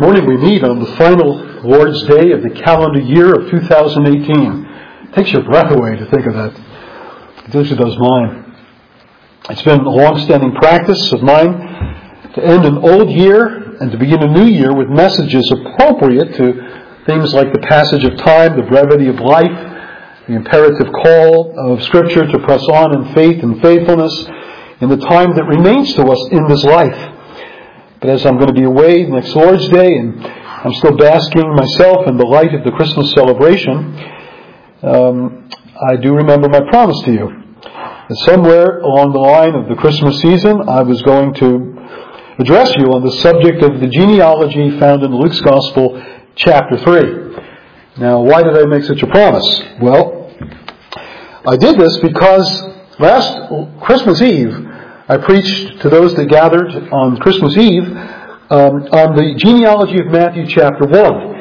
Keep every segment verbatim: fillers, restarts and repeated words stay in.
morning we meet on the final Lord's Day of the calendar year of two thousand eighteen. It takes your breath away to think of that. It usually does mine. It's been a long-standing practice of mine to end an old year and to begin a new year with messages appropriate to things like the passage of time, the brevity of life, the imperative call of Scripture to press on in faith and faithfulness in the time that remains to us in this life. But as I'm going to be away next Lord's Day, and I'm still basking myself in the light of the Christmas celebration, um, I do remember my promise to you. That somewhere along the line of the Christmas season, I was going to address you on the subject of the genealogy found in Luke's Gospel, chapter three. Now, why did I make such a promise? Well, I did this because last Christmas Eve, I preached to those that gathered on Christmas Eve um, on the genealogy of Matthew chapter one.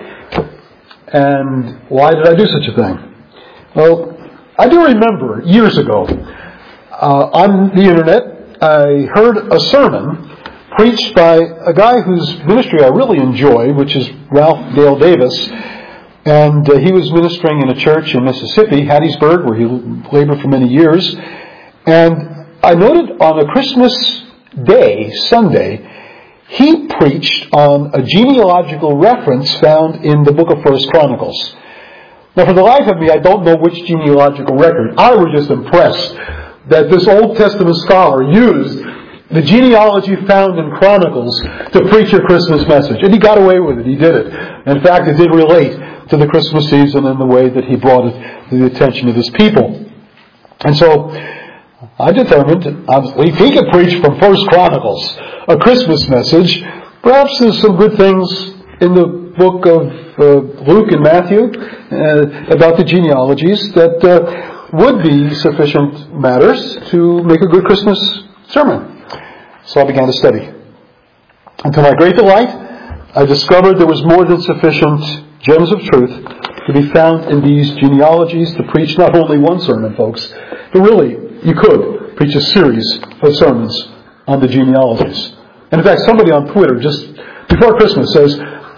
And why did I do such a thing? Well, I do remember years ago uh, on the internet, I heard a sermon preached by a guy whose ministry I really enjoy, which is Ralph Dale Davis. And uh, he was ministering in a church in Mississippi, Hattiesburg, where he labored for many years. And I noted on a Christmas day, Sunday, he preached on a genealogical reference found in the book of First Chronicles. Now, for the life of me, I don't know which genealogical record. I was just impressed that this Old Testament scholar used the genealogy found in Chronicles to preach a Christmas message. And he got away with it. He did it. In fact, it did relate to the Christmas season in the way that he brought it to the attention of his people. And so I determined, if he could preach from First Chronicles a Christmas message, perhaps there's some good things in the book of uh, Luke and Matthew uh, about the genealogies that uh, would be sufficient matters to make a good Christmas sermon. So I began to study. And to my great delight, I discovered there was more than sufficient gems of truth to be found in these genealogies to preach not only one sermon, folks, but really, you could preach a series of sermons on the genealogies. And in fact, somebody on Twitter just before Christmas says,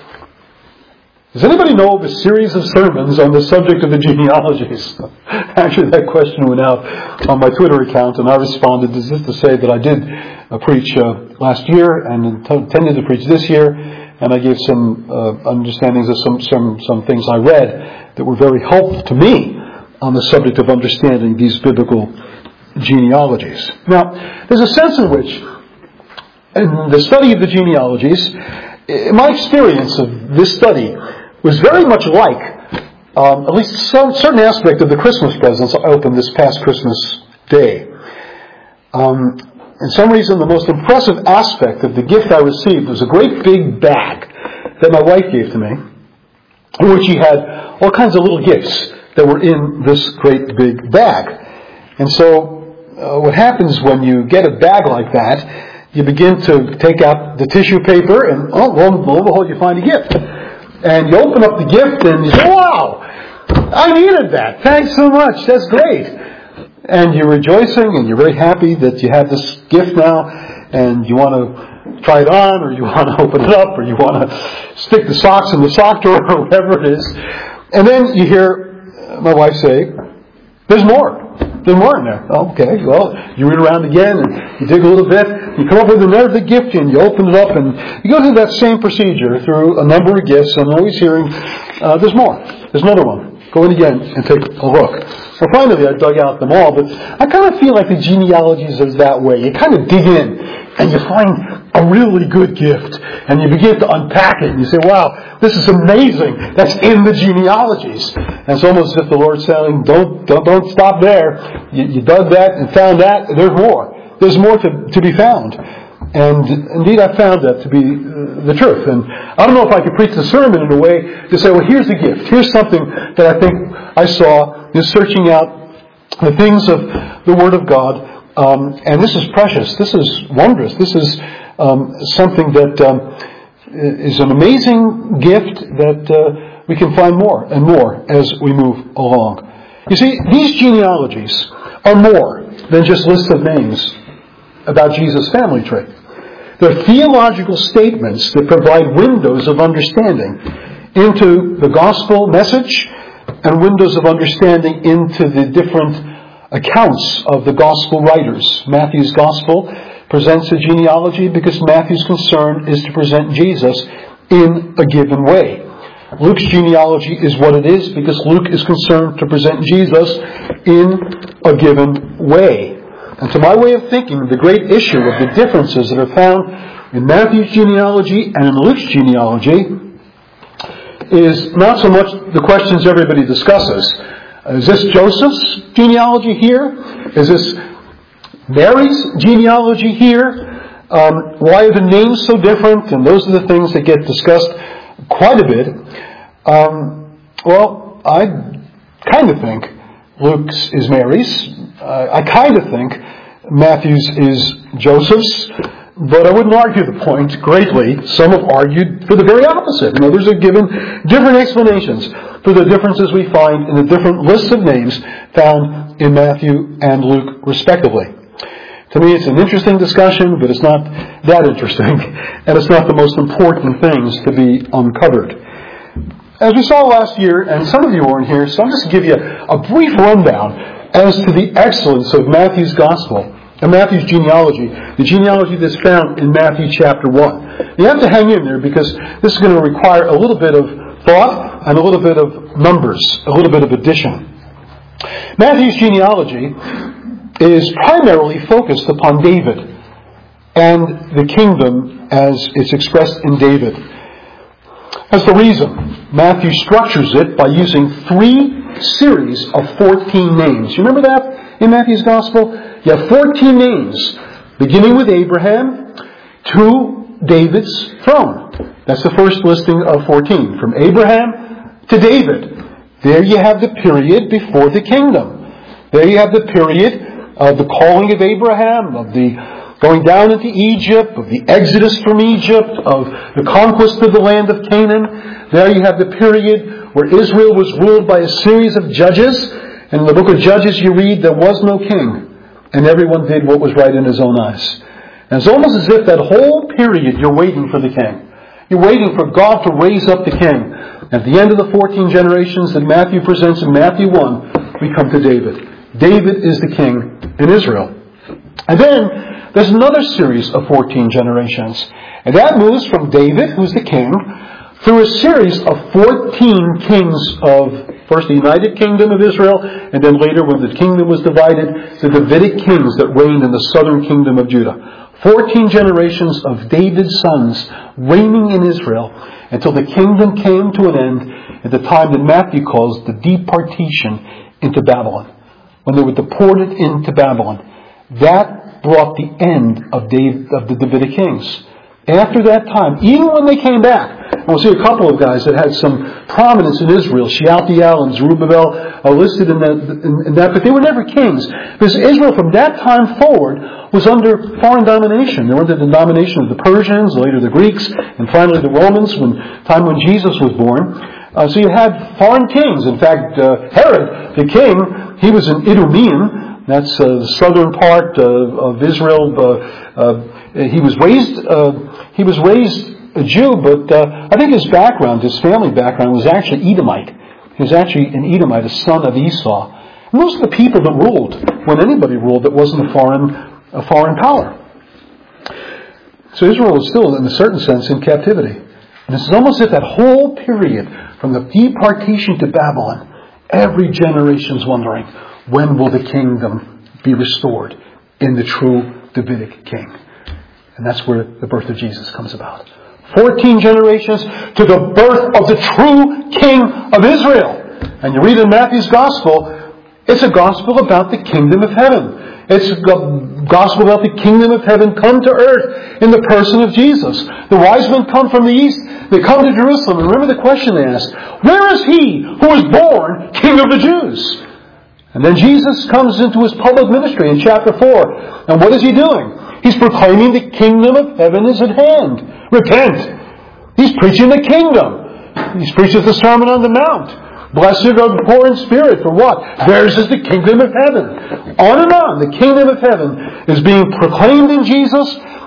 does anybody know of a series of sermons on the subject of the genealogies? Actually, that question went out on my Twitter account, and I responded as if to say that I did uh, preach uh, last year and intended to preach this year, and I gave some uh, understandings of some, some, some things I read that were very helpful to me on the subject of understanding these biblical genealogies. Now, there's a sense in which, in the study of the genealogies, my experience of this study was very much like, um, at least some certain aspect of the Christmas presents I opened this past Christmas Day. Um, in some reason, the most impressive aspect of the gift I received was a great big bag that my wife gave to me, in which she had all kinds of little gifts that were in this great big bag. And so, uh, what happens when you get a bag like that, you begin to take out the tissue paper, and oh, lo and behold, you find a gift. And you open up the gift, and you say, wow, I needed that. Thanks so much. That's great. And you're rejoicing, and you're very happy that you have this gift now, and you want to try it on, or you want to open it up, or you want to stick the socks in the sock drawer, or whatever it is. And then you hear my wife say, there's more. There's more in there. Okay, well, you read around again, and you dig a little bit, you come up with another gift, and you open it up, and you go through that same procedure through a number of gifts, and always hearing, uh, there's more. There's another one. Go in again and take a look. So finally, I dug out them all, but I kind of feel like the genealogies is that way. You kind of dig in, and you find a really good gift, and you begin to unpack it, and you say, wow, this is amazing. That's in the genealogies. And it's almost as if the Lord's saying, don't, don't, don't stop there. You, you dug that and found that, and there's more. There's more to, to be found. And indeed, I found that to be uh, the truth. And I don't know if I could preach the sermon in a way to say, well, here's a gift. Here's something that I think I saw in searching out the things of the Word of God. Um, and this is precious. This is wondrous. This is um, something that um, is an amazing gift that uh, we can find more and more as we move along. You see, these genealogies are more than just lists of names about Jesus' family tree. They're theological statements that provide windows of understanding into the gospel message and windows of understanding into the different accounts of the gospel writers. Matthew's gospel presents a genealogy because Matthew's concern is to present Jesus in a given way. Luke's genealogy is what it is because Luke is concerned to present Jesus in a given way. And to my way of thinking, the great issue of the differences that are found in Matthew's genealogy and in Luke's genealogy is not so much the questions everybody discusses. Is this Joseph's genealogy here? Is this Mary's genealogy here? Um, why are the names so different? And those are the things that get discussed quite a bit. Um, well, I kind of think Luke's is Mary's. Uh, I kind of think Matthew's is Joseph's. But I wouldn't argue the point greatly. Some have argued for the very opposite. And others have given different explanations for the differences we find in the different lists of names found in Matthew and Luke, respectively. To me, it's an interesting discussion, but it's not that interesting. And it's not the most important things to be uncovered. As we saw last year, and some of you weren't here, so I'm just going to give you a brief rundown as to the excellence of Matthew's Gospel. And Matthew's genealogy, the genealogy that's found in Matthew chapter one. You have to hang in there because this is going to require a little bit of thought and a little bit of numbers, a little bit of addition. Matthew's genealogy is primarily focused upon David and the kingdom as it's expressed in David. That's the reason Matthew structures it by using three series of fourteen names. You remember that in Matthew's Gospel? You have fourteen names, beginning with Abraham to David's throne. That's the first listing of fourteen. From Abraham to David. There you have the period before the kingdom. There you have the period of the calling of Abraham, of the going down into Egypt, of the exodus from Egypt, of the conquest of the land of Canaan. There you have the period where Israel was ruled by a series of judges. And in the book of Judges you read, there was no king. And everyone did what was right in his own eyes. And it's almost as if that whole period you're waiting for the king. You're waiting for God to raise up the king. At the end of the fourteen generations that Matthew presents in Matthew one, we come to David. David is the king in Israel. And then there's another series of fourteen generations. And that moves from David, who's the king, through a series of fourteen kings of first the United Kingdom of Israel, and then later when the kingdom was divided, the Davidic kings that reigned in the southern kingdom of Judah. Fourteen generations of David's sons reigning in Israel until the kingdom came to an end at the time that Matthew calls the departation into Babylon. When they were deported into Babylon. That brought the end of, David, of the Davidic kings. After that time, even when they came back, and we'll see a couple of guys that had some prominence in Israel, Shealtiel and Zerubbabel are listed in that, in, in that, but they were never kings. Because Israel from that time forward was under foreign domination. They were under the domination of the Persians, later the Greeks, and finally the Romans, when time when Jesus was born. Uh, so you had foreign kings. In fact, uh, Herod, the king, he was an Idumean. That's uh, the southern part uh, of Israel. Uh, uh, he was raised. Uh, he was raised a Jew, but uh, I think his background, his family background, was actually Edomite. He was actually an Edomite, a son of Esau. And those are the people that ruled when anybody ruled that wasn't a foreign, a foreign power. So Israel was still, in a certain sense, in captivity. And it's almost as if that whole period, from the deportation to Babylon, every generation's wondering, when will the kingdom be restored in the true Davidic king? And that's where the birth of Jesus comes about. Fourteen generations to the birth of the true king of Israel. And you read in Matthew's gospel, it's a gospel about the kingdom of heaven. It's a gospel about the kingdom of heaven come to earth in the person of Jesus. The wise men come from the east. They come to Jerusalem. And remember the question they asked, where is he who was born king of the Jews? And then Jesus comes into his public ministry in chapter four. And what is he doing? He's proclaiming the kingdom of heaven is at hand. Repent. He's preaching the kingdom. He's preaching the Sermon on the Mount. Blessed are the poor in spirit. For what? Theirs is the kingdom of heaven. On and on. The kingdom of heaven is being proclaimed in Jesus.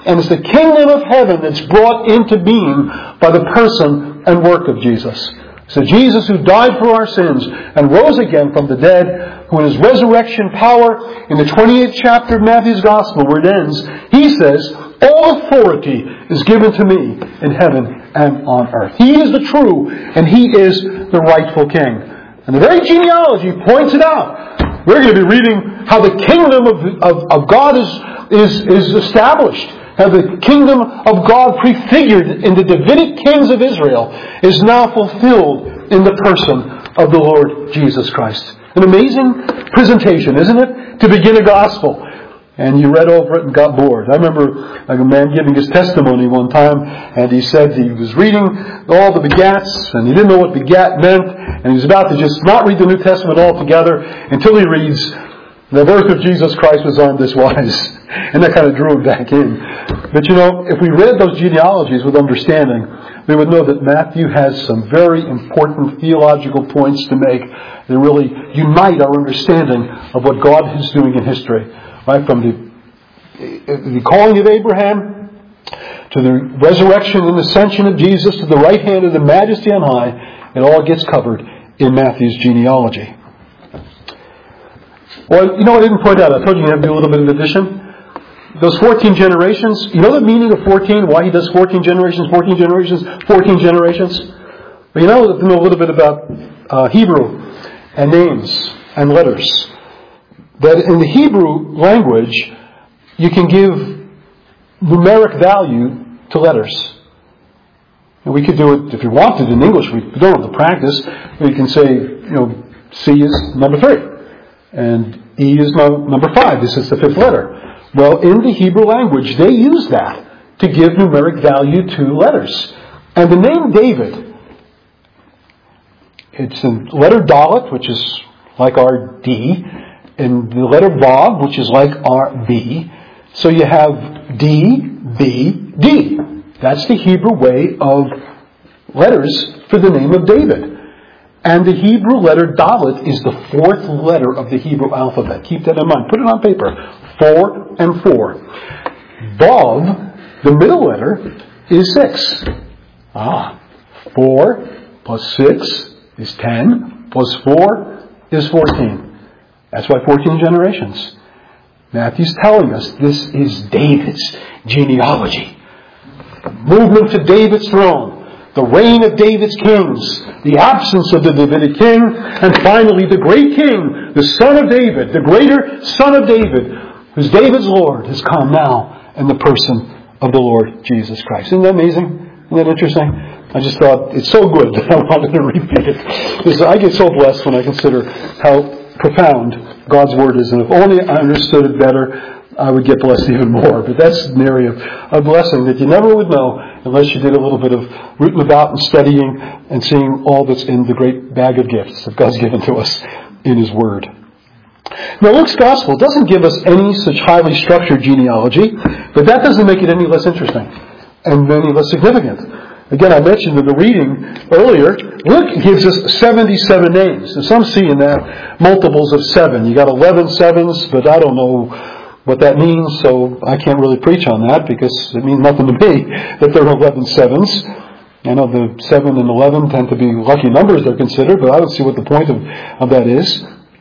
And it's the kingdom of heaven that's brought into being by the person and work of Jesus. So Jesus, who died for our sins and rose again from the dead, who in His resurrection power, in the twenty-eighth chapter of Matthew's Gospel, where it ends, He says, all authority is given to me in heaven and on earth. He is the true, and He is the rightful King. And the very genealogy points it out. We're going to be reading how the kingdom of, of, of God is, is, is established. How the kingdom of God prefigured in the Davidic kings of Israel is now fulfilled in the person of the Lord Jesus Christ. An amazing presentation, isn't it? To begin a gospel. And you read over it and got bored. I remember like a man giving his testimony one time, and he said he was reading all the begats, and he didn't know what begat meant, and he was about to just not read the New Testament altogether until he reads, the birth of Jesus Christ was on this wise. And that kind of drew him back in. But you know, if we read those genealogies with understanding, we would know that Matthew has some very important theological points to make that really unite our understanding of what God is doing in history. Right? From the, the calling of Abraham to the resurrection and ascension of Jesus to the right hand of the Majesty on high, it all gets covered in Matthew's genealogy. Well, you know what I didn't point out? I told you you have to do a little bit of addition. Those fourteen generations, you know the meaning of fourteen? Why he does fourteen generations, fourteen generations, fourteen generations? Well, you know, know a little bit about uh, Hebrew and names and letters. That in the Hebrew language, you can give numeric value to letters. And we could do it, if you wanted, in English. We don't have to practice. We can say, you know, C is number three. And E is number five. This is the fifth letter. Well, in the Hebrew language, they use that to give numeric value to letters. And the name David, it's the letter Dalet, which is like our D, and the letter Vav, which is like our V. So you have D, B, D. That's the Hebrew way of letters for the name of David. And the Hebrew letter Dalet is the fourth letter of the Hebrew alphabet. Keep that in mind. Put it on paper. Four and four. Vav, the middle letter, is six. Ah. Four plus six is ten. Plus four is fourteen. That's why fourteen generations. Matthew's telling us this is David's genealogy. Movement to David's throne. The reign of David's kings, the absence of the Davidic king, and finally the great king, the son of David, the greater son of David, who's David's Lord, has come now in the person of the Lord Jesus Christ. Isn't that amazing? Isn't that interesting? I just thought it's so good that I wanted to repeat it. Because I get so blessed when I consider how profound God's Word is, and if only I understood it better, I would get blessed even more. But that's an area of a blessing that you never would know unless you did a little bit of rooting about and studying and seeing all that's in the great bag of gifts that God's given to us in His Word. Now, Luke's Gospel doesn't give us any such highly structured genealogy, but that doesn't make it any less interesting and any less significant. Again, I mentioned in the reading earlier, Luke gives us seventy-seven names. And some see in that multiples of seven. You got eleven sevens, but I don't know what that means, so I can't really preach on that because it means nothing to me that there are eleven sevens. I know the seven and eleven tend to be lucky numbers they're considered, but I don't see what the point of, of that is.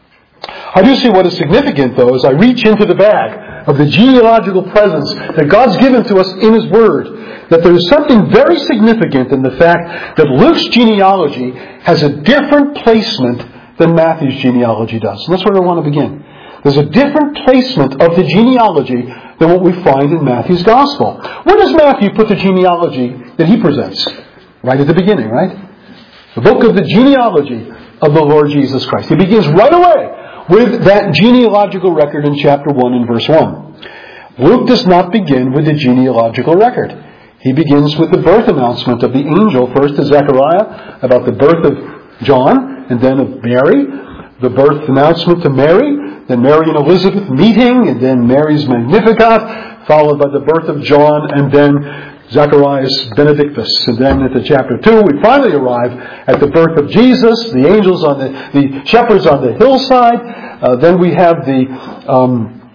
I do see what is significant, though, as I reach into the bag of the genealogical presence that God's given to us in His Word, that there is something very significant in the fact that Luke's genealogy has a different placement than Matthew's genealogy does. And that's where I want to begin. There's a different placement of the genealogy than what we find in Matthew's Gospel. Where does Matthew put the genealogy that he presents? Right at the beginning, right? The book of the genealogy of the Lord Jesus Christ. He begins right away with that genealogical record in chapter one and verse one. Luke does not begin with the genealogical record. He begins with the birth announcement of the angel, first to Zechariah, about the birth of John, and then of Mary, the birth announcement to Mary, then Mary and Elizabeth meeting, and then Mary's Magnificat, followed by the birth of John, and then Zechariah's Benedictus. And then at the chapter two, we finally arrive at the birth of Jesus, the angels on the, the shepherds on the hillside. Uh, then we have the um,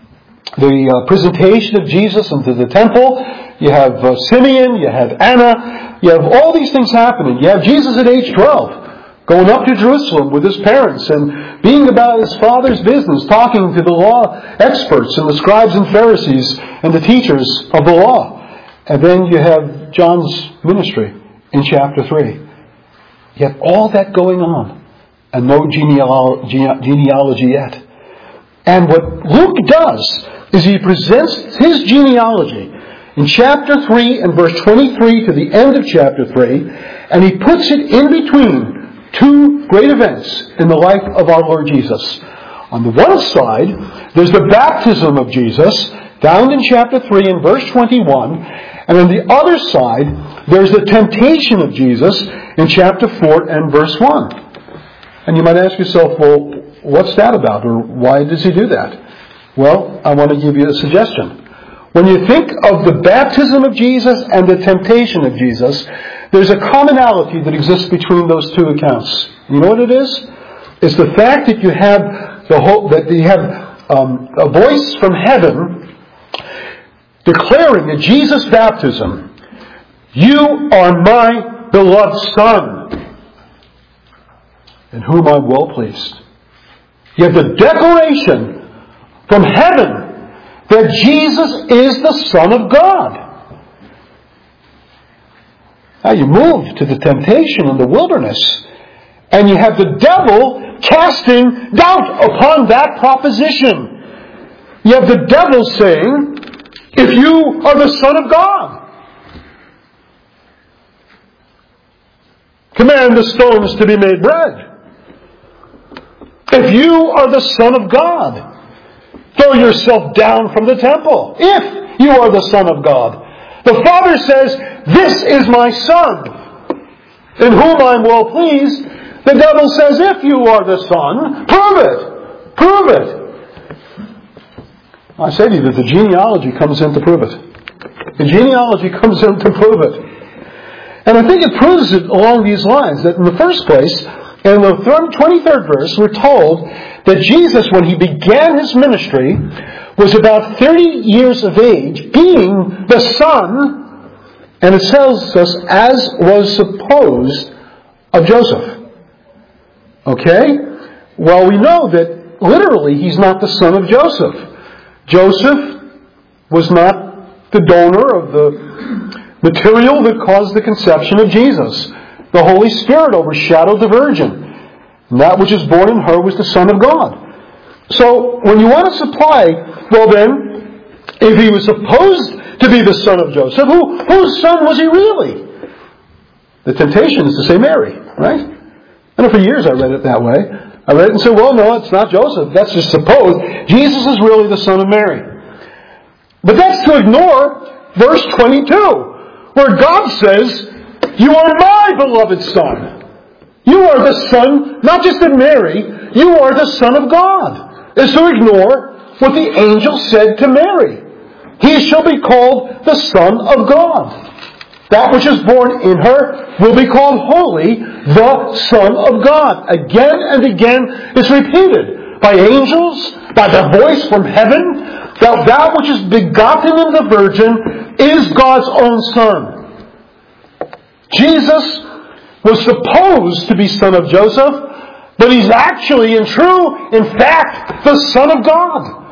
the uh, presentation of Jesus into the temple. You have uh, Simeon, you have Anna, you have all these things happening. You have Jesus at age twelve, going up to Jerusalem with his parents and being about his father's business, talking to the law experts and the scribes and Pharisees and the teachers of the law. And then you have John's ministry in chapter three. You have all that going on and no genealo- gene- genealogy yet. And what Luke does is he presents his genealogy in chapter three and verse twenty-three to the end of chapter three, and he puts it in between two great events in the life of our Lord Jesus. On the one side, there's the baptism of Jesus, found in chapter three and verse twenty-one, and on the other side, there's the temptation of Jesus in chapter four and verse one. And you might ask yourself, well, what's that about, or why does he do that? Well, I want to give you a suggestion. When you think of the baptism of Jesus and the temptation of Jesus, there's a commonality that exists between those two accounts. You know what it is? It's the fact that you have the whole, that you have um, a voice from heaven declaring at Jesus' baptism, "You are my beloved Son, in whom I'm well pleased." You have the declaration from heaven that Jesus is the Son of God. Now you move to the temptation in the wilderness, and you have the devil casting doubt upon that proposition. You have the devil saying, "If you are the Son of God, command the stones to be made bread. If you are the Son of God, throw yourself down from the temple. If you are the Son of God." The Father says, "This is my Son, in whom I'm well pleased." The devil says, "If you are the Son, prove it. Prove it." I say to you that the genealogy comes in to prove it. The genealogy comes in to prove it. And I think it proves it along these lines, that in the first place, in the twenty-third verse, we're told that Jesus, when he began his ministry, was about thirty years of age, being the son, and it tells us, as was supposed, of Joseph. Okay? Well, we know that literally he's not the son of Joseph. Joseph was not the donor of the material that caused the conception of Jesus. The Holy Spirit overshadowed the Virgin. And that which is born in her was the Son of God. So, when you want to supply, well then, if he was supposed to be the son of Joseph, who, whose son was he really? The temptation is to say Mary, right? And for years I read it that way. I read it and said, well, no, it's not Joseph. That's just supposed. Jesus is really the son of Mary. But that's to ignore verse twenty-two, where God says, "You are my beloved Son." You are the Son, not just of Mary, you are the Son of God. Is to ignore what the angel said to Mary. He shall be called the Son of God. That which is born in her will be called holy, the Son of God. Again and again it's repeated by angels, by the voice from heaven, that that which is begotten of the Virgin is God's own Son. Jesus was supposed to be son of Joseph, but he's actually, in true, in fact, the Son of God.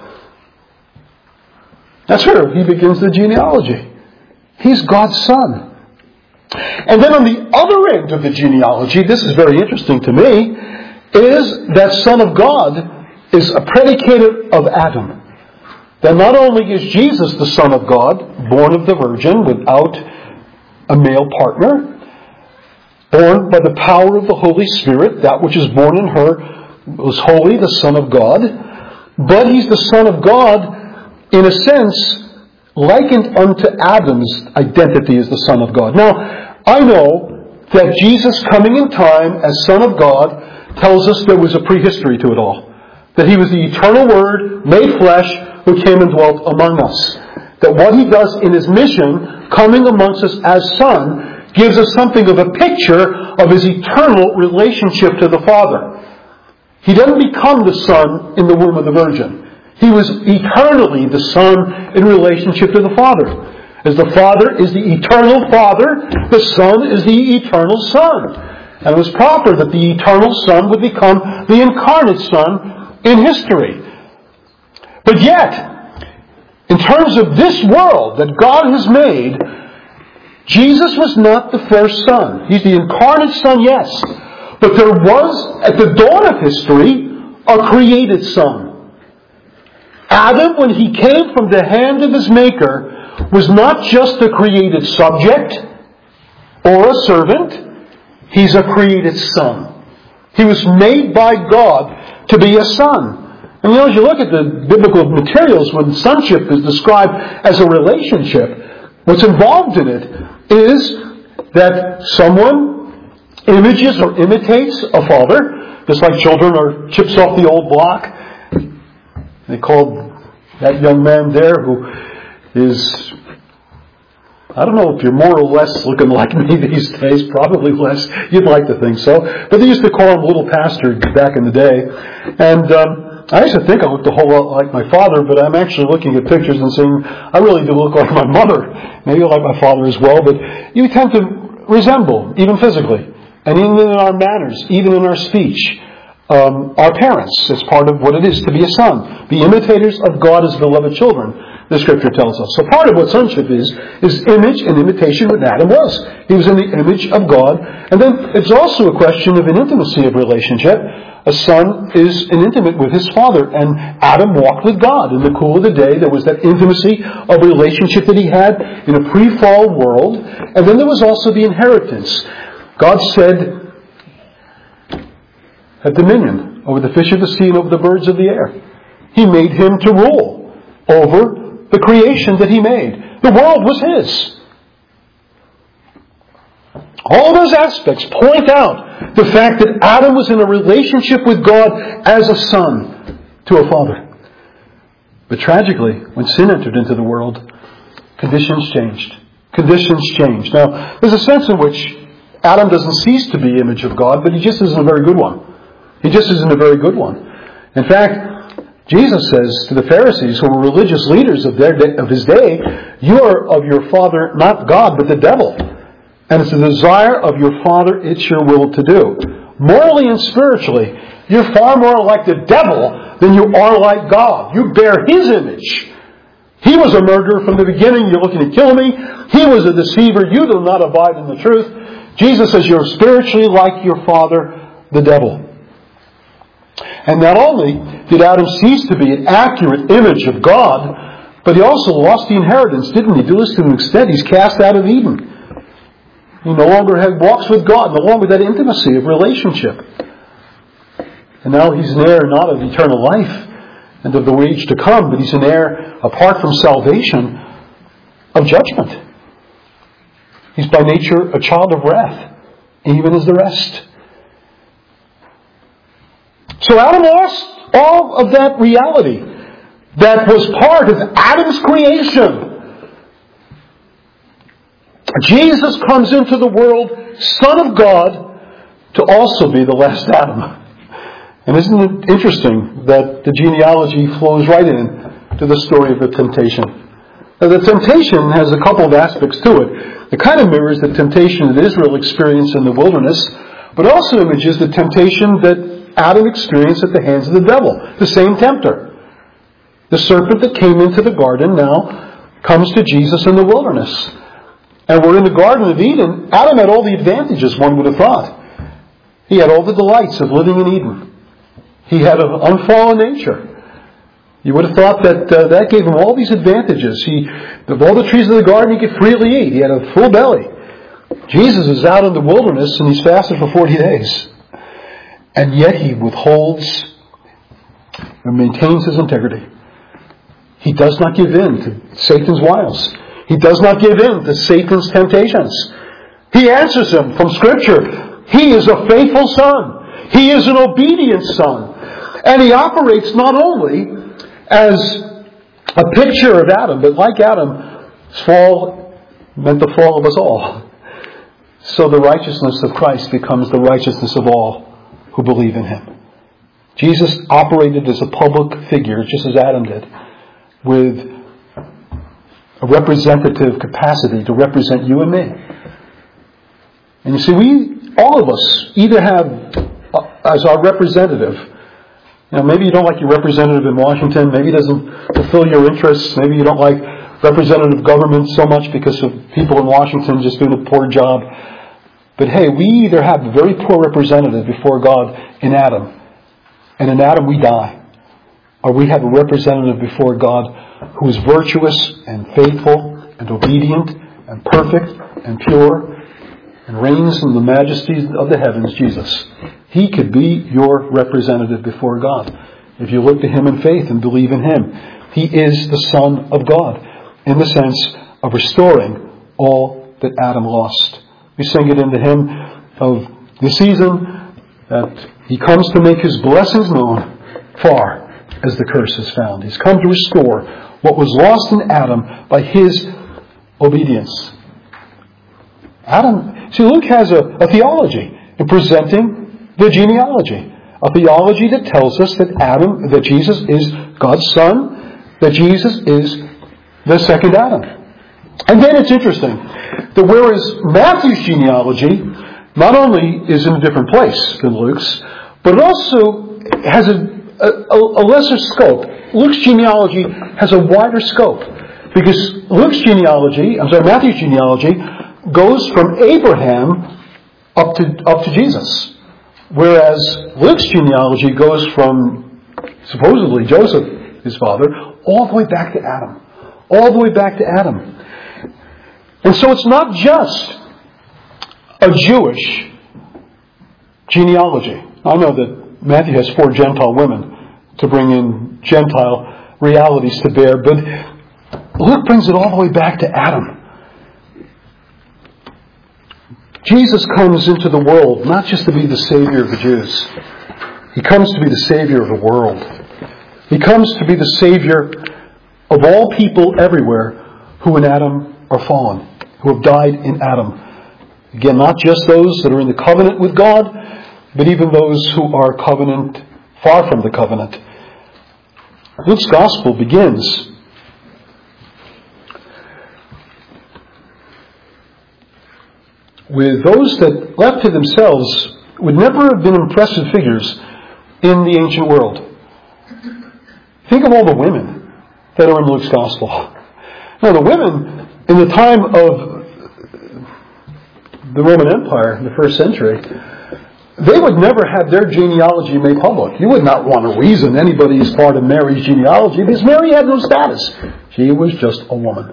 That's where he begins the genealogy. He's God's Son. And then on the other end of the genealogy, this is very interesting to me, is that Son of God is a predicate of Adam. That not only is Jesus the Son of God, born of the Virgin without a male partner, born by the power of the Holy Spirit, that which is born in her was holy, the Son of God. But he's the Son of God, in a sense, likened unto Adam's identity as the Son of God. Now, I know that Jesus coming in time as Son of God tells us there was a prehistory to it all. That he was the eternal Word, made flesh, who came and dwelt among us. That what he does in his mission, coming amongst us as Son, gives us something of a picture of his eternal relationship to the Father. He doesn't become the Son in the womb of the Virgin. He was eternally the Son in relationship to the Father. As the Father is the eternal Father, the Son is the eternal Son. And it was proper that the eternal Son would become the incarnate Son in history. But yet, in terms of this world that God has made, Jesus was not the first Son. He's the incarnate Son, yes. But there was, at the dawn of history, a created Son. Adam, when he came from the hand of his Maker, was not just a created subject or a servant. He's a created Son. He was made by God to be a son. And you know, as you look at the biblical materials, when sonship is described as a relationship, what's involved in it is that someone images or imitates a father, just like children are chips off the old block. They called that young man there who is, I don't know if you're more or less looking like me these days, probably less. You'd like to think so. But they used to call him Little Pastor back in the day. And um, I used to think I looked a whole lot like my father, but I'm actually looking at pictures and saying, I really do look like my mother. Maybe like my father as well, but you tend to resemble, even physically, and even in our manners, even in our speech, um, our parents. It's part of what it is to be a son. Be imitators of God as beloved children, the Scripture tells us. So part of what sonship is, is image and imitation what Adam was. He was in the image of God. And then it's also a question of an intimacy of relationship. A son is an intimate with his father. And Adam walked with God. In the cool of the day, there was that intimacy of relationship that he had in a pre-fall world. And then there was also the inheritance. God said, have dominion over the fish of the sea and over the birds of the air. He made him to rule over the creation that he made. The world was his. All those aspects point out the fact that Adam was in a relationship with God as a son to a father. But tragically, when sin entered into the world, conditions changed. Conditions changed. Now, there's a sense in which Adam doesn't cease to be image of God, but he just isn't a very good one. He just isn't a very good one. In fact, Jesus says to the Pharisees, who were religious leaders of their day, of his day, you are of your father, not God, but the devil. And it's the desire of your father, it's your will to do. Morally and spiritually, you're far more like the devil than you are like God. You bear his image. He was a murderer from the beginning. You're looking to kill me. He was a deceiver. You do not abide in the truth. Jesus says you're spiritually like your father, the devil. And not only did Adam cease to be an accurate image of God, but he also lost the inheritance, didn't he? To an extent, he's cast out of Eden. He no longer had walks with God, no longer that intimacy of relationship. And now he's an heir not of eternal life and of the age to come, but he's an heir, apart from salvation, of judgment. He's by nature a child of wrath, even as the rest. So Adam lost all of that reality that was part of Adam's creation. Jesus comes into the world, Son of God, to also be the last Adam. And isn't it interesting that the genealogy flows right in to the story of the temptation? Now, the temptation has a couple of aspects to it. It kind of mirrors the temptation that Israel experienced in the wilderness, but also images the temptation that Adam experienced at the hands of the devil, the same tempter. The serpent that came into the garden now comes to Jesus in the wilderness. And we're in the Garden of Eden. Adam had all the advantages, one would have thought. He had all the delights of living in Eden. He had an unfallen nature. You would have thought that uh, that gave him all these advantages. He, of all the trees of the garden, he could freely eat. He had a full belly. Jesus is out in the wilderness and he's fasted for forty days. And yet he withholds and maintains his integrity. He does not give in to Satan's wiles. He does not give in to Satan's temptations. He answers him from Scripture. He is a faithful son. He is an obedient son. And he operates not only as a picture of Adam, but like Adam, his fall meant the fall of us all. So the righteousness of Christ becomes the righteousness of all who believe in him. Jesus operated as a public figure, just as Adam did, with a representative capacity to represent you and me. And you see, we, all of us, either have uh, as our representative, you know, maybe you don't like your representative in Washington, maybe he doesn't fulfill your interests, maybe you don't like representative government so much because of people in Washington just doing a poor job. But hey, we either have a very poor representative before God in Adam, and in Adam we die, or we have a representative before God who is virtuous and faithful and obedient and perfect and pure and reigns in the majesty of the heavens, Jesus. He could be your representative before God if you look to Him in faith and believe in Him. He is the Son of God in the sense of restoring all that Adam lost. We sing it in the hymn of the season that He comes to make His blessings known far as the curse is found. He's come to restore what was lost in Adam by His obedience. Adam, see, Luke has a, a theology in presenting the genealogy. A theology that tells us that Adam, that Jesus is God's Son, that Jesus is the second Adam. And then it's interesting that whereas Matthew's genealogy not only is in a different place than Luke's, but it also has a, a, a lesser scope. Luke's genealogy has a wider scope because Luke's genealogy, I'm sorry, Matthew's genealogy goes from Abraham up to up to Jesus, whereas Luke's genealogy goes from supposedly Joseph, his father, all the way back to Adam. All the way back to Adam. And so it's not just a Jewish genealogy. I know that Matthew has four Gentile women to bring in Gentile realities to bear, but Luke brings it all the way back to Adam. Jesus comes into the world not just to be the Savior of the Jews. He comes to be the Savior of the world. He comes to be the Savior of all people everywhere who in Adam are fallen, who have died in Adam. Again, not just those that are in the covenant with God, but even those who are covenant far from the covenant. Luke's Gospel begins with those that left to themselves would never have been impressive figures in the ancient world. Think of all the women that are in Luke's Gospel. Now, the women in the time of the Roman Empire in the first century, they would never have their genealogy made public. You would not want to reason anybody as part of Mary's genealogy because Mary had no status. She was just a woman.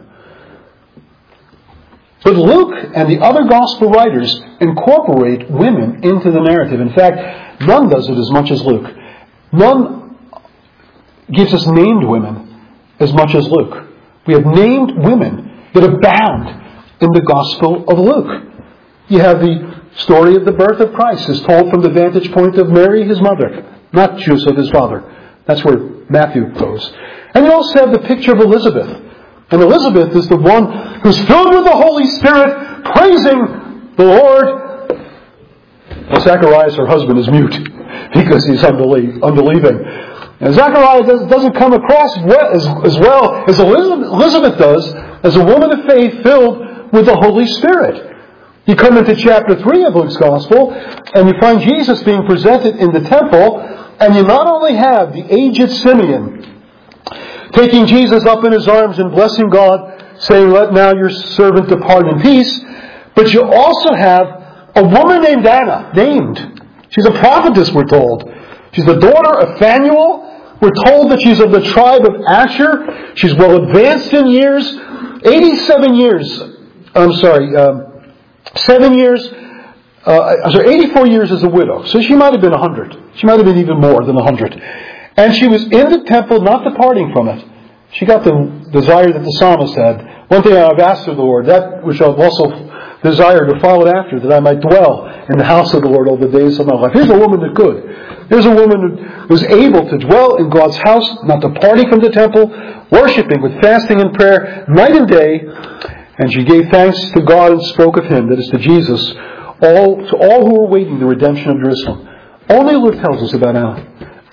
But Luke and the other Gospel writers incorporate women into the narrative. In fact, none does it as much as Luke. None gives us named women as much as Luke. We have named women that abound in the Gospel of Luke. You have the story of the birth of Christ is told from the vantage point of Mary, his mother, not Joseph, his father. That's where Matthew goes. And you also have the picture of Elizabeth. And Elizabeth is the one who's filled with the Holy Spirit, praising the Lord. Well, Zacharias, her husband, is mute because he's unbelieving. And Zacharias doesn't come across as well as Elizabeth does, as a woman of faith filled with the Holy Spirit. You come into chapter three of Luke's Gospel, and you find Jesus being presented in the temple, and you not only have the aged Simeon taking Jesus up in his arms and blessing God, saying, "Let now your servant depart in peace," but you also have a woman named Anna, named. She's a prophetess, we're told. She's the daughter of Phanuel. We're told that she's of the tribe of Asher. She's well advanced in years. eighty-seven years. I'm sorry, um, seven years. Uh, I'm sorry, eighty-four years as a widow. So she might have been one hundred. She might have been even more than one hundred. And she was in the temple, not departing from it. She got the desire that the psalmist had. One thing I've asked of the Lord, that which I've also desired to follow after, that I might dwell in the house of the Lord all the days of my life. Here's a woman that could. Here's a woman who was able to dwell in God's house, not departing from the temple, worshiping with fasting and prayer night and day. And she gave thanks to God and spoke of Him, that is to Jesus, all to all who were waiting the redemption of Jerusalem. Only Luke tells us about Anna.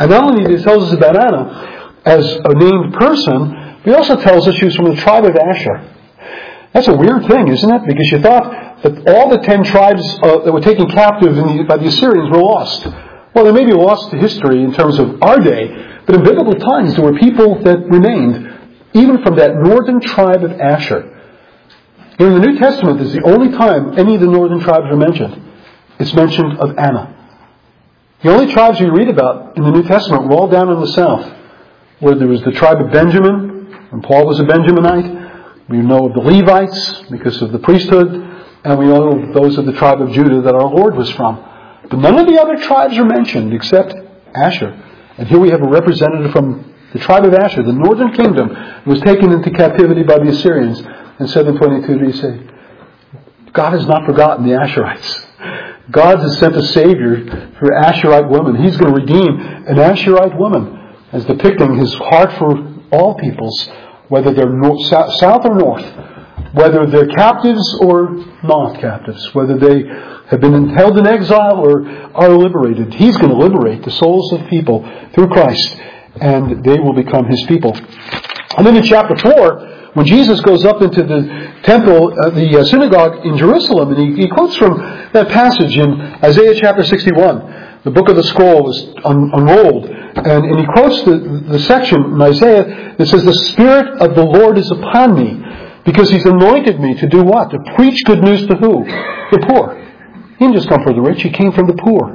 And not only does he tell us about Anna as a named person, but he also tells us she was from the tribe of Asher. That's a weird thing, isn't it? Because you thought that all the ten tribes uh, that were taken captive in the, by the Assyrians were lost. Well, they may be lost to history in terms of our day, but in biblical times there were people that remained, even from that northern tribe of Asher. In the New Testament, this is the only time any of the northern tribes are mentioned. It's mentioned of Anna. The only tribes we read about in the New Testament were all down in the south, where there was the tribe of Benjamin, and Paul was a Benjaminite. We know of the Levites because of the priesthood, and we know of those of the tribe of Judah that our Lord was from. But none of the other tribes are mentioned except Asher. And here we have a representative from the tribe of Asher, the northern kingdom, who was taken into captivity by the Assyrians. In seven twenty-two, they say, God has not forgotten the Asherites. God has sent a Savior through an Asherite woman. He's going to redeem an Asherite woman, as depicting His heart for all peoples, whether they're north, south or north, whether they're captives or not captives, whether they have been held in exile or are liberated. He's going to liberate the souls of people through Christ, and they will become His people. And then in chapter four, when Jesus goes up into the temple, uh, the uh, synagogue in Jerusalem, and he, he quotes from that passage in Isaiah chapter sixty-one. The book of the scroll was un- unrolled, and, and he quotes the, the section in Isaiah that says, "The Spirit of the Lord is upon me, because He's anointed me to do what? To preach good news to who? The poor." He didn't just come for the rich, He came from the poor.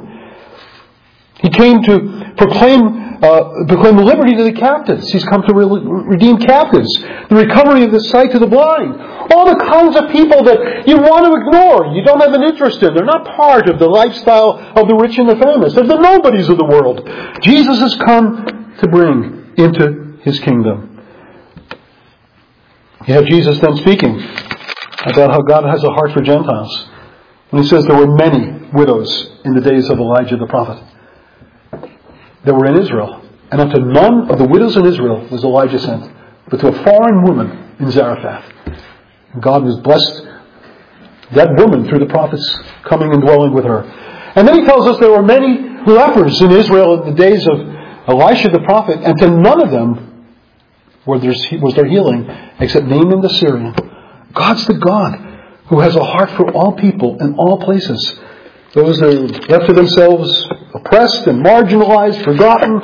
He came to proclaim Uh, proclaim liberty to the captives. He's come to re- redeem captives. The recovery of the sight to the blind. All the kinds of people that you want to ignore, you don't have an interest in. They're not part of the lifestyle of the rich and the famous. They're the nobodies of the world. Jesus has come to bring into His kingdom. You have Jesus then speaking about how God has a heart for Gentiles. When He says there were many widows in the days of Elijah the prophet that were in Israel. And unto none of the widows in Israel was Elijah sent, but to a foreign woman in Zarephath. And God was blessed that woman through the prophets coming and dwelling with her. And then He tells us there were many lepers in Israel in the days of Elisha the prophet, and to none of them was there healing except Naaman the Syrian. God's the God who has a heart for all people in all places. Those that are left to themselves, oppressed and marginalized, forgotten,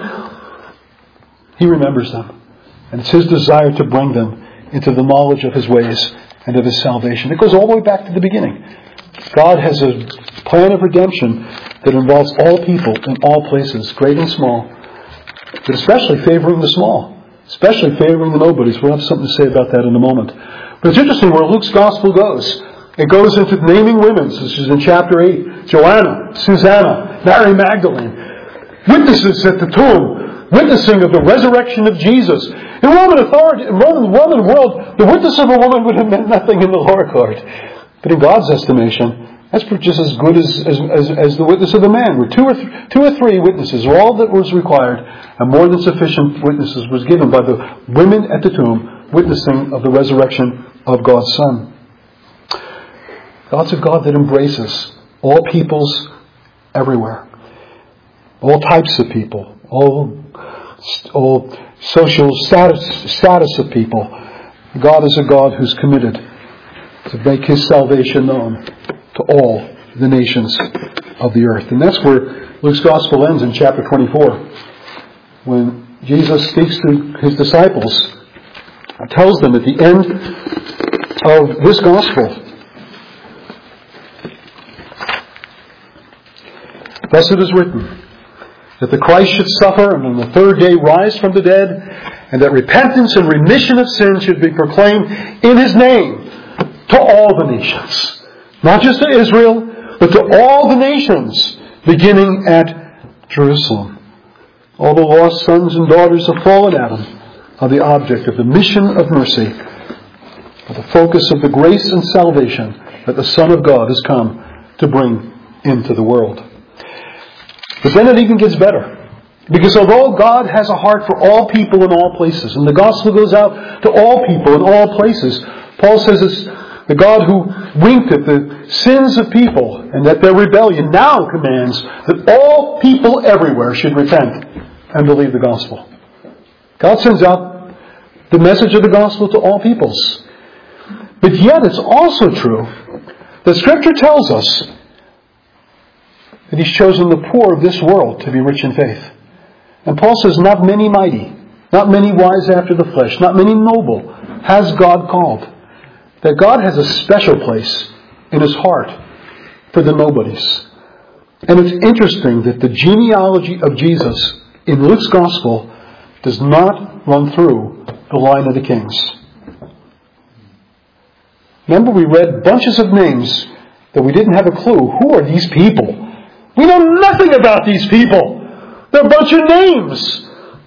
He remembers them. And it's His desire to bring them into the knowledge of His ways and of His salvation. It goes all the way back to the beginning. God has a plan of redemption that involves all people in all places, great and small, but especially favoring the small, especially favoring the nobodies. We'll have something to say about that in a moment. But it's interesting where Luke's Gospel goes. It goes into naming women. This is in chapter eight. Joanna, Susanna, Mary Magdalene. Witnesses at the tomb. Witnessing of the resurrection of Jesus. In Roman authority, in Roman, Roman world, the witness of a woman would have meant nothing in the lower court. But in God's estimation, that's just as good as, as, as, as the witness of the man. Where two or, th- two or three witnesses were all that was required, and more than sufficient witnesses was given by the women at the tomb, witnessing of the resurrection of God's Son. God's a God that embraces all peoples everywhere. All types of people. All, all social status, status of people. God is a God who's committed to make His salvation known to all the nations of the earth. And that's where Luke's Gospel ends in chapter twenty-four. When Jesus speaks to His disciples and tells them at the end of this Gospel, "Thus it is written, that the Christ should suffer and on the third day rise from the dead, and that repentance and remission of sins should be proclaimed in His name to all the nations." Not just to Israel, but to all the nations, beginning at Jerusalem. All the lost sons and daughters of fallen Adam are the object of the mission of mercy, of the focus of the grace and salvation that the Son of God has come to bring into the world. But then it even gets better. Because although God has a heart for all people in all places, and the gospel goes out to all people in all places, Paul says it's the God who winked at the sins of people and at their rebellion now commands that all people everywhere should repent. and believe the gospel. God sends out the message of the gospel to all peoples. But yet it's also true that Scripture tells us that He's chosen the poor of this world to be rich in faith. And Paul says, not many mighty, not many wise after the flesh, not many noble has God called. That God has a special place in His heart for the nobodies. And it's interesting that the genealogy of Jesus in Luke's Gospel does not run through the line of the kings. Remember, we read bunches of names that we didn't have a clue. Who are these people? We know nothing about these people. They're a bunch of names.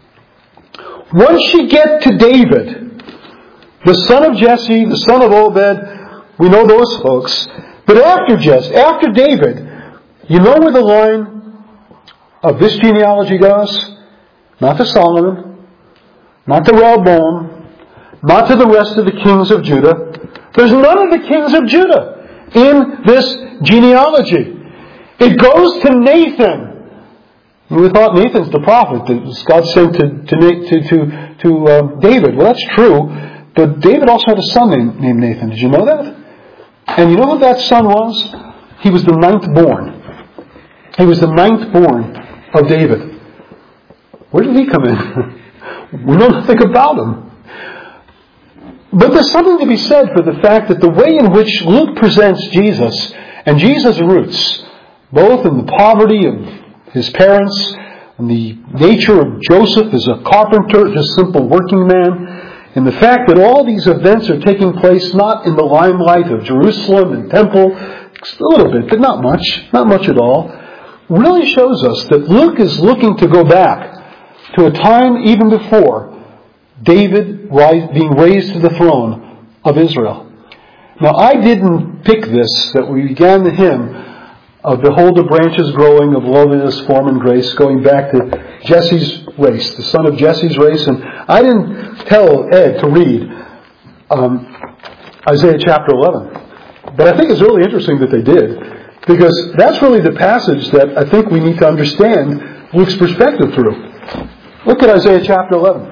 Once you get to David, the son of Jesse, the son of Obed, we know those folks. But after Jesse, after David, you know where the line of this genealogy goes? Not to Solomon, not to Rehoboam, not to the rest of the kings of Judah. There's none of the kings of Judah in this genealogy. It goes to Nathan. We thought Nathan's the prophet that God sent to to to to, to uh, David. Well, that's true, but David also had a son named, named Nathan. Did you know that? And you know who that son was? He was the ninth born. He was the ninth born of David. Where did he come in? We know nothing about him. But there's something to be said for the fact that the way in which Luke presents Jesus and Jesus' roots, both in the poverty of his parents and the nature of Joseph as a carpenter, just simple working man, and the fact that all these events are taking place not in the limelight of Jerusalem and temple, a little bit, but not much, not much at all, really shows us that Luke is looking to go back to a time even before David being raised to the throne of Israel. Now, I didn't pick this, that we began the hymn of Behold the branches growing of loveliness, form, and grace, going back to Jesse's race, the son of Jesse's race. And I didn't tell Ed to read um, Isaiah chapter eleven. But I think it's really interesting that they did, because that's really the passage that I think we need to understand Luke's perspective through. Look at Isaiah chapter eleven.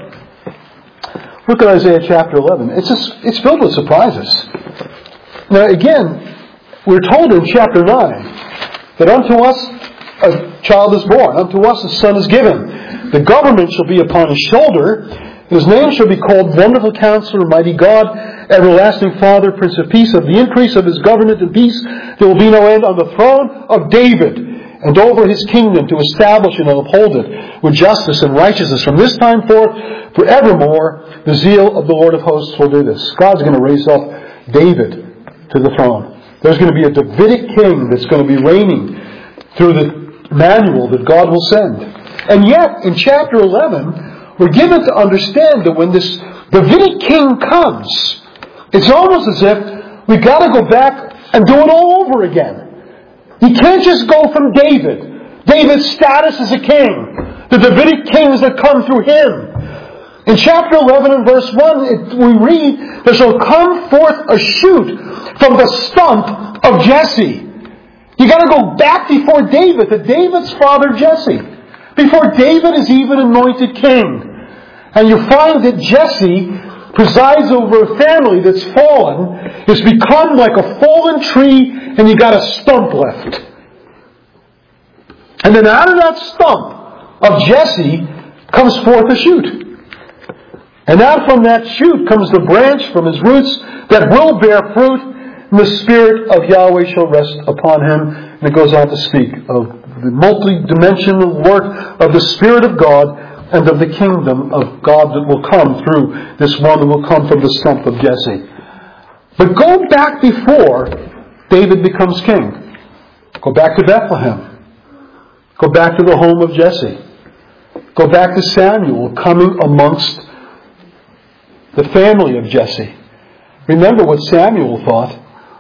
Look at Isaiah chapter eleven. It's just, it's filled with surprises. Now again, we're told in chapter nine that unto us a child is born, unto us a son is given. The government shall be upon his shoulder. His name shall be called Wonderful Counselor, Mighty God, Everlasting Father, Prince of Peace. Of the increase of his government and peace there will be no end on the throne of David and over his kingdom, to establish and uphold it with justice and righteousness from this time forth forevermore. The zeal of the Lord of hosts will do this. God's going to raise up David to the throne. There's going to be a Davidic king that's going to be reigning through the manual that God will send. And yet, in chapter eleven, we're given to understand that when this Davidic king comes, it's almost as if we've got to go back and do it all over again. You can't just go from David, David's status as a king, the Davidic kings that come through him. In chapter eleven and verse one, it, we read, there shall come forth a shoot from the stump of Jesse. You got to go back before David, to David's father Jesse, before David is even anointed king. And you find that Jesse presides over a family that's fallen, has become like a fallen tree, and you got a stump left. And then out of that stump of Jesse comes forth a shoot. And out from that shoot comes the branch from his roots that will bear fruit, and the Spirit of Yahweh shall rest upon him. And it goes on to speak of the multi-dimensional work of the Spirit of God and of the kingdom of God that will come through this one that will come from the stump of Jesse. But go back before David becomes king. Go back to Bethlehem. Go back to the home of Jesse. Go back to Samuel coming amongst the family of Jesse. Remember what Samuel thought.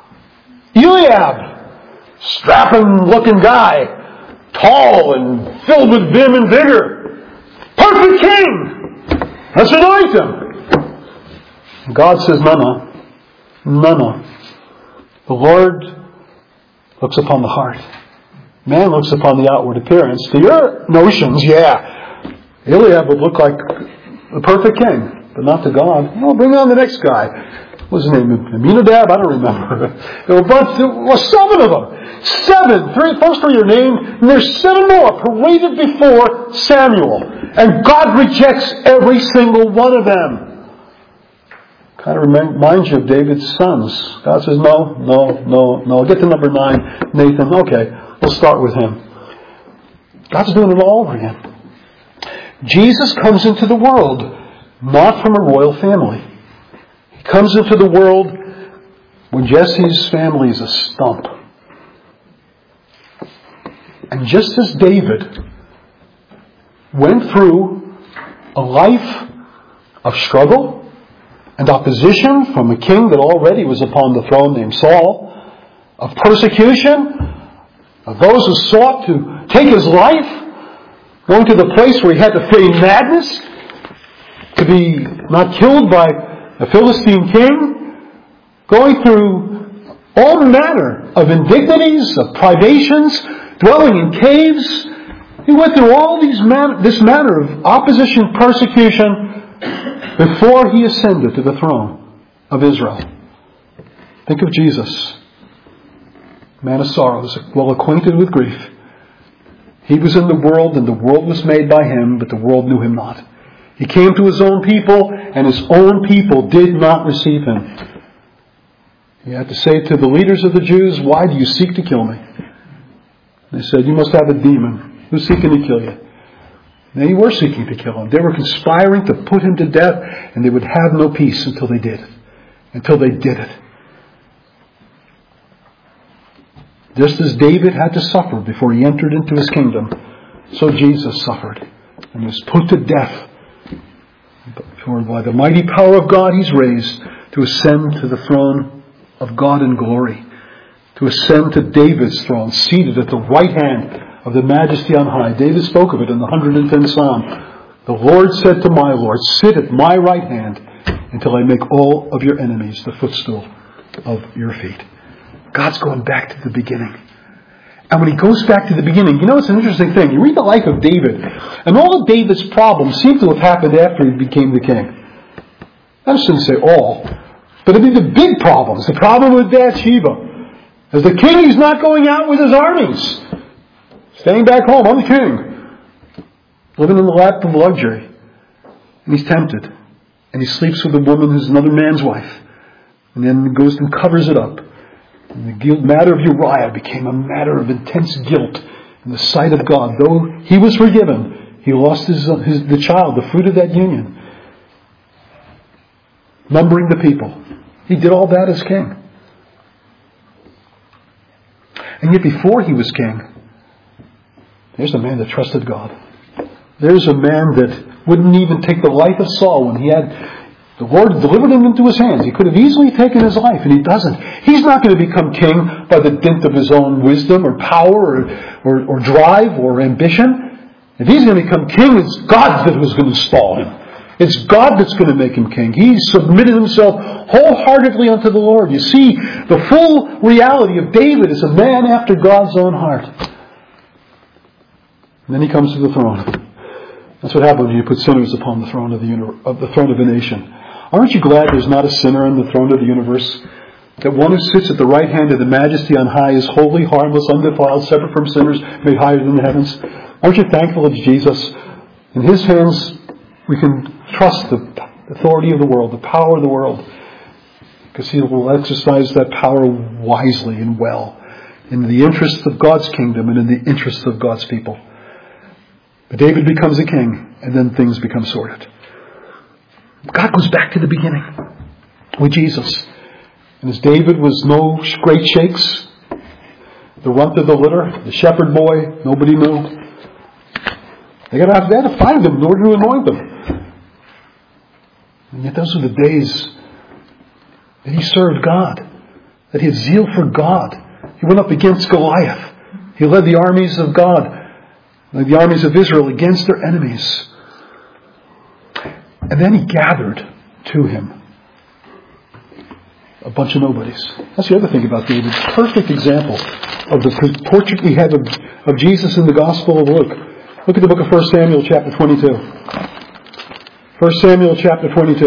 Eliab, strapping looking guy, tall and filled with vim and vigor. Perfect king! Let's anoint him. And God says, no, no. No, no. The Lord looks upon the heart. Man looks upon the outward appearance. To your notions, yeah. Eliab would look like the perfect king, but not to God. Well, bring on the next guy. What's his name? Aminadab? I don't remember. There were a bunch, there were seven of them. Seven. Three, first three are named, and there's seven more paraded before Samuel. And God rejects every single one of them. Kind of reminds you of David's sons. God says, no, no, no, no. Get to number nine, Nathan. Okay, we'll start with him. God's doing it all over again. Jesus comes into the world not from a royal family. He comes into the world when Jesse's family is a stump. And just as David went through a life of struggle and opposition from a king that already was upon the throne named Saul, of persecution, of those who sought to take his life, going to the place where he had to feign madness, to be not killed by a Philistine king, going through all manner of indignities, of privations, dwelling in caves. He went through all these man- this manner of opposition, persecution, before he ascended to the throne of Israel. Think of Jesus, man of sorrows, well acquainted with grief. He was in the world, and the world was made by him, but the world knew him not. He came to his own people, and his own people did not receive him. He had to say to the leaders of the Jews, "Why do you seek to kill me?" They said, "You must have a demon. Who's seeking to kill you?" They were seeking to kill him. They were conspiring to put him to death, and they would have no peace until they did it. Until they did it. Just as David had to suffer before he entered into his kingdom, so Jesus suffered and was put to death. For by the mighty power of God he's raised to ascend to the throne of God in glory, to ascend to David's throne, seated at the right hand of the Majesty on high. David spoke of it in the one hundred tenth Psalm. The Lord said to my Lord, "Sit at my right hand until I make all of your enemies the footstool of your feet." God's going back to the beginning. And when he goes back to the beginning, you know, it's an interesting thing. You read the life of David, and all of David's problems seem to have happened after he became the king. I shouldn't say all, but I mean the big problems. The problem with Bathsheba. As the king, he's not going out with his armies. Staying back home, I'm the king. Living in the lap of luxury. And he's tempted. And he sleeps with a woman who's another man's wife. And then goes and covers it up. And the guilt matter of Uriah became a matter of intense guilt in the sight of God. Though he was forgiven, he lost his, his the child, the fruit of that union. Numbering the people. He did all that as king. And yet before he was king, there's a man that trusted God. There's a man that wouldn't even take the life of Saul when he had... The Lord delivered him into his hands. He could have easily taken his life, and he doesn't. He's not going to become king by the dint of his own wisdom or power or, or, or drive or ambition. If he's going to become king, it's God that was going to install him. It's God that's going to make him king. He submitted himself wholeheartedly unto the Lord. You see, the full reality of David is a man after God's own heart. And then he comes to the throne. That's what happens when you put sinners upon the throne of the, uni- of the throne of a nation. Aren't you glad there's not a sinner on the throne of the universe? That one who sits at the right hand of the Majesty on high is holy, harmless, undefiled, separate from sinners, made higher than the heavens. Aren't you thankful it's Jesus? In his hands we can trust the authority of the world, the power of the world, because he will exercise that power wisely and well in the interests of God's kingdom and in the interests of God's people. But David becomes a king, and then things become sorted. God goes back to the beginning with Jesus. And as David was no great shakes, the runt of the litter, the shepherd boy, nobody knew. They got out there to find him in order to anoint them. And yet those were the days that he served God, that he had zeal for God. He went up against Goliath. He led the armies of God, like the armies of Israel, against their enemies. And then he gathered to him a bunch of nobodies. That's the other thing about David. Perfect example of the portrait we have of, of Jesus in the Gospel of Luke. Look at the book of First Samuel chapter twenty-two. First Samuel chapter twenty-two.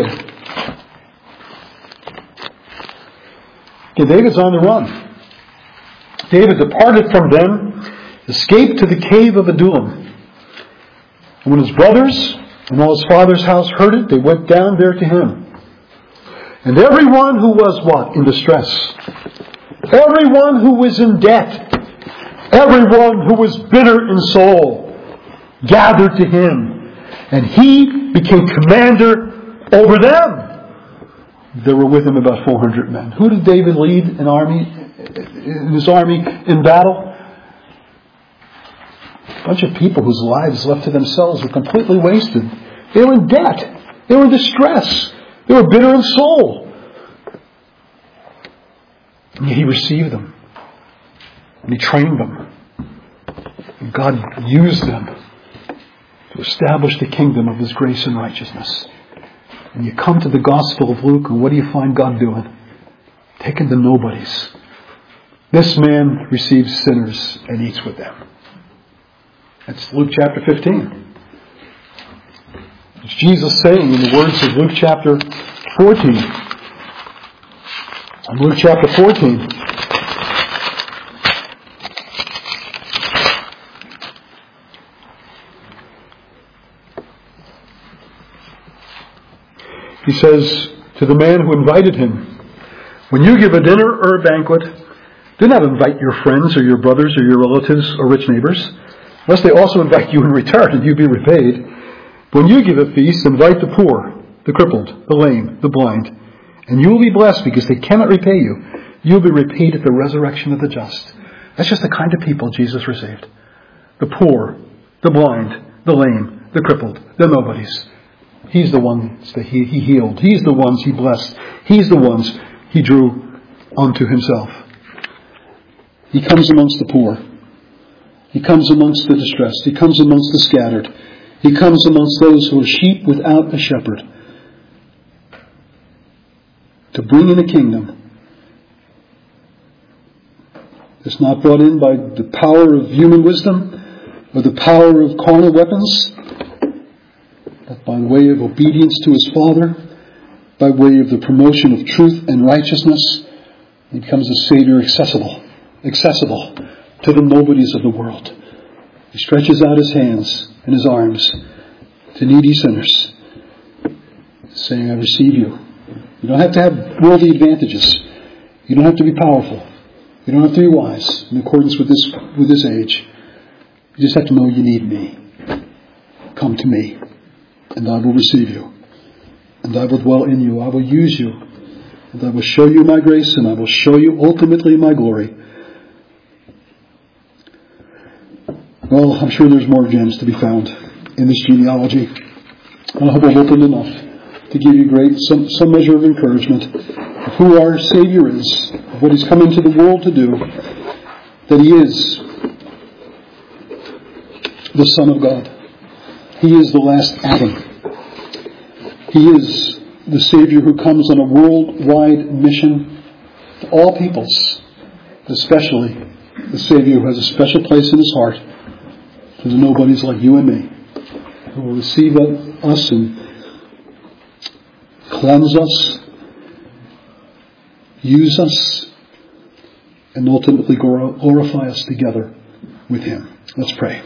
Okay, David's on the run. David departed from them, escaped to the cave of Adullam. And when his brothers and all his father's house heard it, they went down there to him. And everyone who was what? In distress. Everyone who was in debt. Everyone who was bitter in soul gathered to him. And he became commander over them. There were with him about four hundred men. Who did David lead an army, in his army in battle? A bunch of people whose lives left to themselves were completely wasted. They were in debt. They were in distress. They were bitter in soul. And yet he received them. And he trained them. And God used them to establish the kingdom of His grace and righteousness. And you come to the Gospel of Luke, and what do you find God doing? Taking the nobodies. This man receives sinners and eats with them. That's Luke chapter fifteen. It's Jesus saying in the words of Luke chapter fourteen. In Luke chapter fourteen. He says to the man who invited him, when you give a dinner or a banquet, do not invite your friends or your brothers or your relatives or rich neighbors, lest they also invite you in return and you be repaid. When you give a feast, invite the poor, the crippled, the lame, the blind, and you will be blessed because they cannot repay you. You will be repaid at the resurrection of the just. That's just the kind of people Jesus received. The poor, the blind, the lame, the crippled, the nobodies. He's the ones that he, he healed. He's the ones he blessed. He's the ones he drew unto himself. He comes amongst the poor. He comes amongst the distressed. He comes amongst the scattered. He comes amongst those who are sheep without a shepherd. To bring in a kingdom that's not brought in by the power of human wisdom or the power of carnal weapons, but by way of obedience to His Father, by way of the promotion of truth and righteousness. He becomes a Savior accessible, accessible to the nobodies of the world. He stretches out His hands and His arms to needy sinners, saying, I receive you. You don't have to have worldly advantages. You don't have to be powerful. You don't have to be wise in accordance with this, with this age. You just have to know you need me. Come to me, and I will receive you. And I will dwell in you. I will use you. And I will show you my grace, and I will show you ultimately my glory. Well, I'm sure there's more gems to be found in this genealogy. I hope I've opened enough to give you great some, some measure of encouragement of who our Savior is, of what He's come into the world to do, that He is the Son of God. He is the last Adam. He is the Savior who comes on a worldwide mission to all peoples, especially the Savior who has a special place in His heart for the nobodies like you and me, who will receive us and cleanse us, use us, and ultimately glorify us together with Him. Let's pray.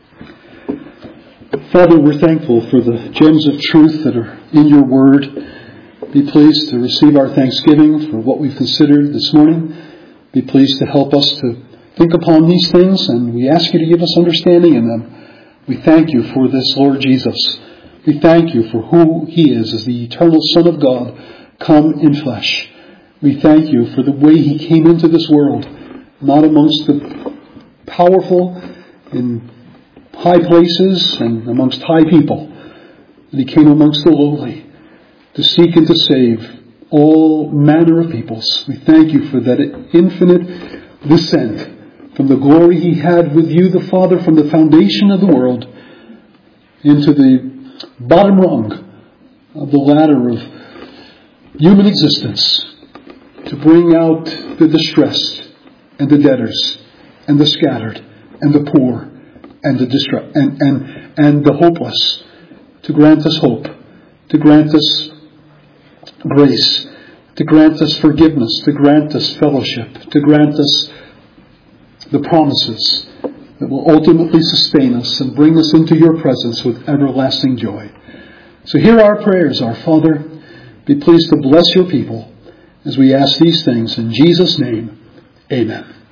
Father, we're thankful for the gems of truth that are in your word. Be pleased to receive our thanksgiving for what we've considered this morning. Be pleased to help us to think upon these things, and we ask you to give us understanding in them. We thank you for this Lord Jesus. We thank you for who He is as the eternal Son of God come in flesh. We thank you for the way He came into this world, not amongst the powerful in high places and amongst high people. And He came amongst the lowly to seek and to save all manner of peoples. We thank you for that infinite descent from the glory He had with you, the Father, from the foundation of the world into the bottom rung of the ladder of human existence to bring out the distressed and the debtors and the scattered and the poor and the distra- and, and, and the hopeless, to grant us hope, to grant us grace, to grant us forgiveness, to grant us fellowship, to grant us the promises that will ultimately sustain us and bring us into your presence with everlasting joy. So hear our prayers, our Father. Be pleased to bless your people as we ask these things in Jesus' name. Amen.